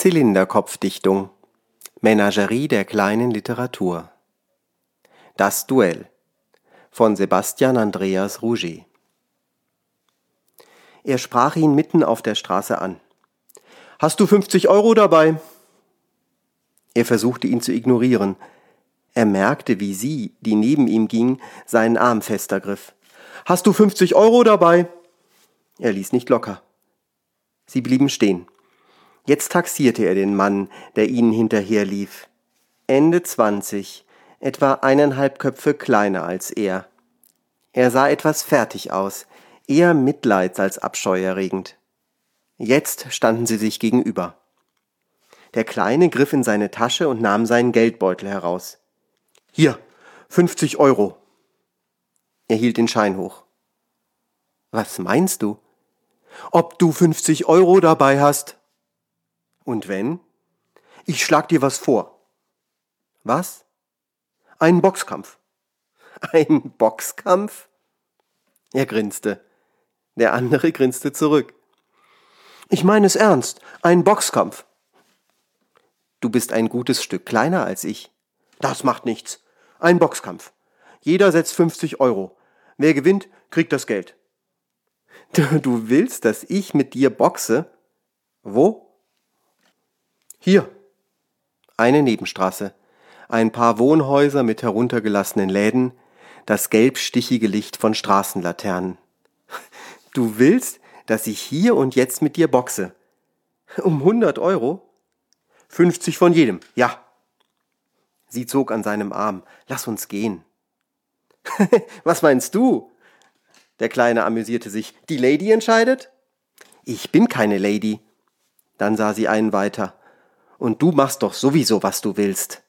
Zylinderkopfdichtung. Menagerie der kleinen Literatur. Das Duell von Sebastian Andreas Rouget. Er sprach ihn mitten auf der Straße an. »Hast du 50 € dabei?« Er versuchte ihn zu ignorieren. Er merkte, wie sie, die neben ihm ging, seinen Arm fester griff. »Hast du 50 € dabei?« Er ließ nicht locker. Sie blieben stehen. Jetzt taxierte er den Mann, der ihnen hinterherlief. Ende 20, etwa 1,5 Köpfe kleiner als er. Er sah etwas fertig aus, eher mitleids- als abscheuerregend. Jetzt standen sie sich gegenüber. Der Kleine griff in seine Tasche und nahm seinen Geldbeutel heraus. »Hier, 50 €. Er hielt den Schein hoch. »Was meinst du?« »Ob du 50 € dabei hast?« »Und wenn?« »Ich schlag dir was vor.« »Was?« »Einen Boxkampf.« »Ein Boxkampf?« Er grinste. Der andere grinste zurück. »Ich meine es ernst, ein Boxkampf.« »Du bist ein gutes Stück kleiner als ich.« »Das macht nichts. Ein Boxkampf. Jeder setzt 50 €. Wer gewinnt, kriegt das Geld.« »Du willst, dass ich mit dir boxe?« »Wo?« »Hier.« Eine Nebenstraße. Ein paar Wohnhäuser mit heruntergelassenen Läden, das gelbstichige Licht von Straßenlaternen. »Du willst, dass ich hier und jetzt mit dir boxe? Um 100 €? 50 von jedem, ja.« Sie zog an seinem Arm. »Lass uns gehen.« »Was meinst du?« Der Kleine amüsierte sich. »Die Lady entscheidet?« »Ich bin keine Lady.« Dann sah sie einen weiter. »Und du machst doch sowieso, was du willst.«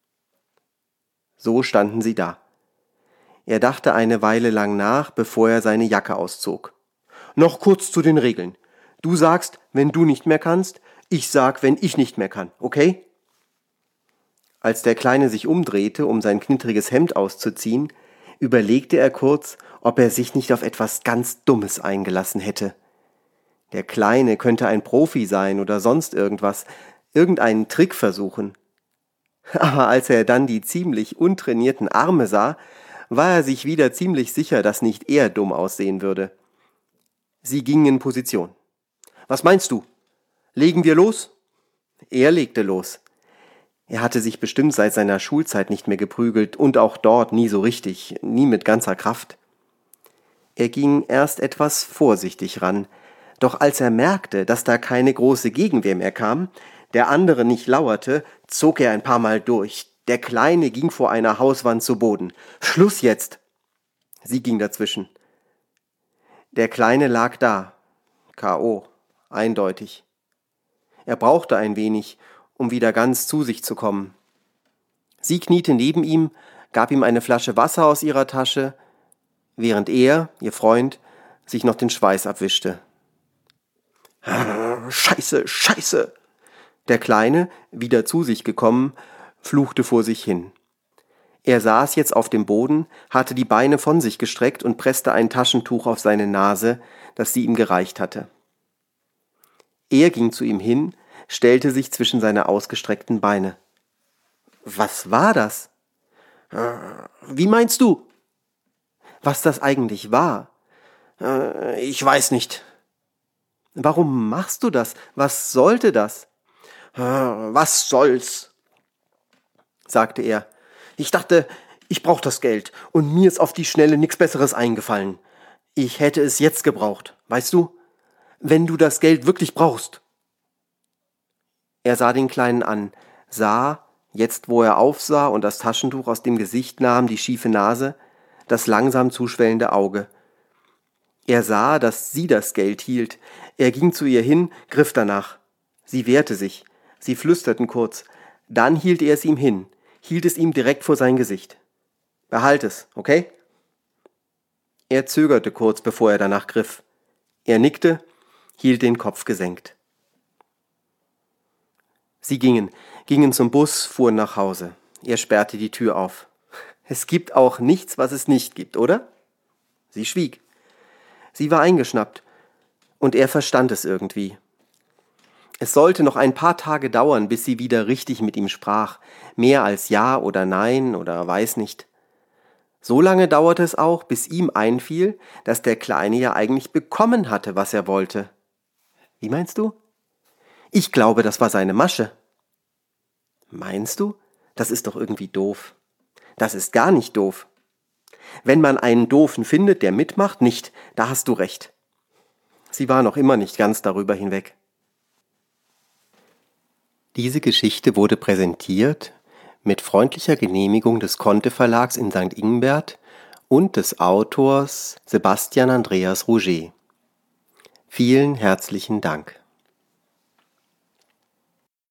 So standen sie da. Er dachte eine Weile lang nach, bevor er seine Jacke auszog. »Noch kurz zu den Regeln. Du sagst, wenn du nicht mehr kannst, ich sag, wenn ich nicht mehr kann, okay?« Als der Kleine sich umdrehte, um sein knittriges Hemd auszuziehen, überlegte er kurz, ob er sich nicht auf etwas ganz Dummes eingelassen hätte. Der Kleine könnte ein Profi sein oder sonst irgendwas, irgendeinen Trick versuchen. Aber als er dann die ziemlich untrainierten Arme sah, war er sich wieder ziemlich sicher, dass nicht er dumm aussehen würde. Sie gingen in Position. »Was meinst du? Legen wir los?« Er legte los. Er hatte sich bestimmt seit seiner Schulzeit nicht mehr geprügelt und auch dort nie so richtig, nie mit ganzer Kraft. Er ging erst etwas vorsichtig ran, doch als er merkte, dass da keine große Gegenwehr mehr kam, der andere nicht lauerte, zog er ein paar Mal durch. Der Kleine ging vor einer Hauswand zu Boden. »Schluss jetzt!« Sie ging dazwischen. Der Kleine lag da, K.O., eindeutig. Er brauchte ein wenig, um wieder ganz zu sich zu kommen. Sie kniete neben ihm, gab ihm eine Flasche Wasser aus ihrer Tasche, während er, ihr Freund, sich noch den Schweiß abwischte. »Scheiße, Scheiße!« Der Kleine, wieder zu sich gekommen, fluchte vor sich hin. Er saß jetzt auf dem Boden, hatte die Beine von sich gestreckt und presste ein Taschentuch auf seine Nase, das sie ihm gereicht hatte. Er ging zu ihm hin, stellte sich zwischen seine ausgestreckten Beine. »Was war das?« »Wie meinst du?« »Was das eigentlich war?« »Ich weiß nicht.« »Warum machst du das? Was sollte das?« »Was soll's?«, sagte er. »Ich dachte, ich brauch das Geld und mir ist auf die Schnelle nichts Besseres eingefallen. Ich hätte es jetzt gebraucht, weißt du? Wenn du das Geld wirklich brauchst.« Er sah den Kleinen an, sah, jetzt wo er aufsah und das Taschentuch aus dem Gesicht nahm, die schiefe Nase, das langsam zuschwellende Auge. Er sah, dass sie das Geld hielt. Er ging zu ihr hin, griff danach. Sie wehrte sich. Sie flüsterten kurz. Dann hielt er es ihm hin, hielt es ihm direkt vor sein Gesicht. »Behalt es, okay?« Er zögerte kurz, bevor er danach griff. Er nickte, hielt den Kopf gesenkt. Sie gingen zum Bus, fuhren nach Hause. Er sperrte die Tür auf. »Es gibt auch nichts, was es nicht gibt, oder?« Sie schwieg. Sie war eingeschnappt, und er verstand es irgendwie. Es sollte noch ein paar Tage dauern, bis sie wieder richtig mit ihm sprach, mehr als Ja oder Nein oder weiß nicht. So lange dauerte es auch, bis ihm einfiel, dass der Kleine ja eigentlich bekommen hatte, was er wollte. Wie meinst du? Ich glaube, das war seine Masche. Meinst du? Das ist doch irgendwie doof. Das ist gar nicht doof. Wenn man einen Doofen findet, der mitmacht, nicht, da hast du recht. Sie war noch immer nicht ganz darüber hinweg. Diese Geschichte wurde präsentiert mit freundlicher Genehmigung des Conte Verlags in St. Ingbert und des Autors Sebastian Andreas Rouget. Vielen herzlichen Dank.